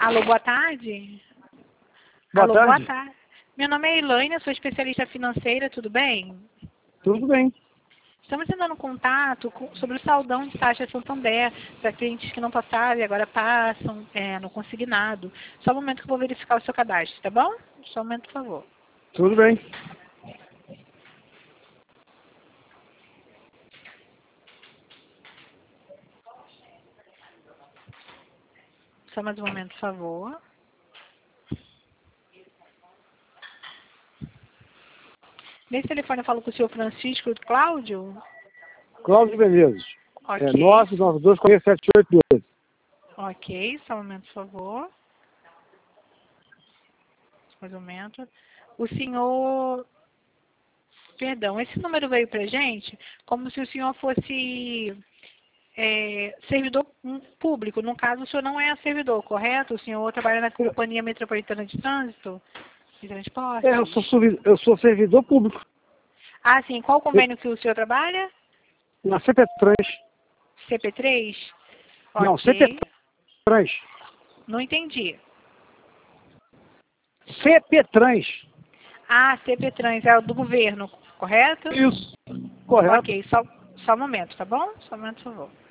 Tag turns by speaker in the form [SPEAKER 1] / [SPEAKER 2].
[SPEAKER 1] Alô, boa tarde.
[SPEAKER 2] Boa
[SPEAKER 1] Alô,
[SPEAKER 2] tarde.
[SPEAKER 1] boa tarde. Meu nome é Elaine, eu sou especialista financeira, tudo bem?
[SPEAKER 2] Tudo bem.
[SPEAKER 1] Estamos entrando em contato sobre o saldão de taxa Santander, para clientes que não passaram e agora passam no consignado. Só um momento que eu vou verificar o seu cadastro, tá bom? Só um momento, por favor.
[SPEAKER 2] Tudo bem.
[SPEAKER 1] Só mais um momento, por favor. Nesse telefone eu falo com o senhor Francisco Cláudio?
[SPEAKER 2] Cláudio Menezes.
[SPEAKER 1] Ok.
[SPEAKER 2] 992-47812.
[SPEAKER 1] Ok, só um momento, por favor. Mais um momento. O senhor... Perdão, esse número veio pra gente como se o senhor fosse servidor público. No caso, o senhor não é servidor, correto? O senhor trabalha na Companhia Metropolitana de Trânsito e Transporte?
[SPEAKER 2] Eu sou servidor público.
[SPEAKER 1] Ah, sim. Qual convênio que o senhor trabalha?
[SPEAKER 2] Na CP-Trans.
[SPEAKER 1] CP3?
[SPEAKER 2] Não,
[SPEAKER 1] Ok.
[SPEAKER 2] CP-Trans.
[SPEAKER 1] Não entendi.
[SPEAKER 2] CP-Trans.
[SPEAKER 1] Ah, CP-Trans é o do governo, correto?
[SPEAKER 2] Isso. Correto.
[SPEAKER 1] Ok, só um momento, tá bom? Só um momento, por favor.